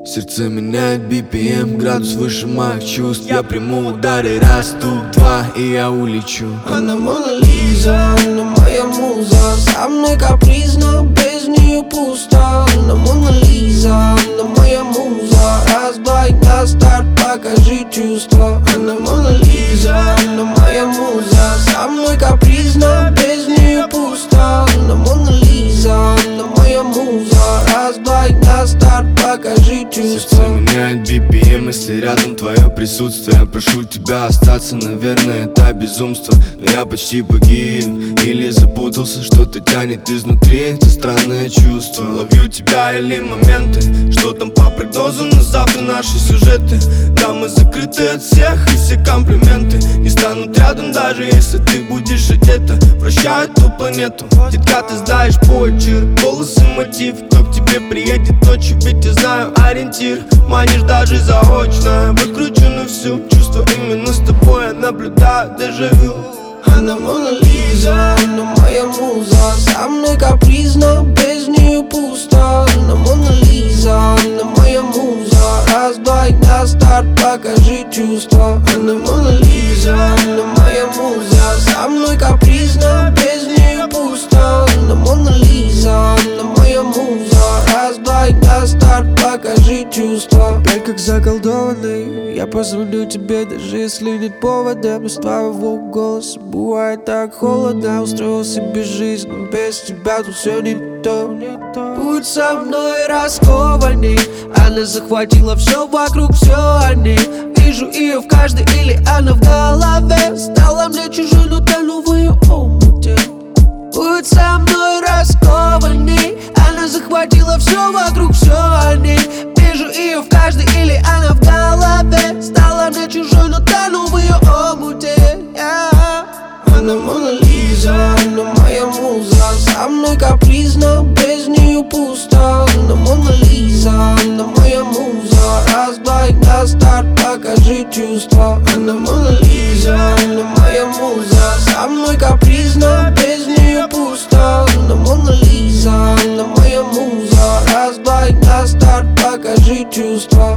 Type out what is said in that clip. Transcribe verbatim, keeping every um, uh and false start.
Сердце меняет би пи эм, градус выше моих чувств. Я приму удары, раз, тут, два, и я улечу. Она Мона Лиза, она моя муза. Со мной капризно, без нее пусто. Она Мона Лиза, она моя муза. Раз, два, и на старт, покажи чувства. Она Мона Лиза, она моя муза. Со мной капризно, без нее пусто. Она Мона Лиза, она моя муза. Раз, два, и на старт, покажи чувства. Сердце меняет би пи эм, если рядом твое присутствие. Я прошу тебя остаться, наверное, это безумство. Но я почти погиб или запутался, что-то тянет изнутри. Это странное чувство. Ловлю тебя или моменты, что там по прогнозу на завтра наши сюжеты. Да, мы закрыты от всех, и все комплименты не станут рядом, даже если ты будешь одета. Прощаю эту планету, детка, ты знаешь почерк, голос и мотив. Кто к тебе приедет ночью, ведь я знаю ориентир. Манишь даже заочно, выкручу на всю. Чувство именно с тобой, я наблюдаю дежавю. Она Мона Лиза, она моя муза. Со мной капризно, без нее пусто. Она Мона Лиза, она моя муза. Раз, два, и на старт, покажи чувства. Она Мона Лиза, она моя муза. Со мной капризно, без нее пусто. Она Мона Лиза, она моя муза. Раз, два, и на старт, покажи чувства. Опять как заколдованный, я позвоню тебе, даже если нет повода. Без твоего голоса бывает так холодно. Устроил себе жизнь, но без тебя тут все не то. Будь со мной раскованней. Она захватила все вокруг, все о ней. Вижу ее в каждой или она в голове. Стала мне чужой, но тону в ее омуте. Будь со мной раскованней. Она захватила все вокруг, все о ней. Вижу ее в каждой или она в голове. Стала мне чужой, но тону в ее омуте, yeah. Она Мона Лиза, она моя муза. Со мной капризно, без нее пусто. Она Мона Лиза, она моя муза. Раз, два, и на старт, покажи чувства. Она Мона Лиза, она моя муза. Со мной капризно, без нее пусто. Она Мона Лиза, она моя муза. Раз, два, и на старт, покажи чувства.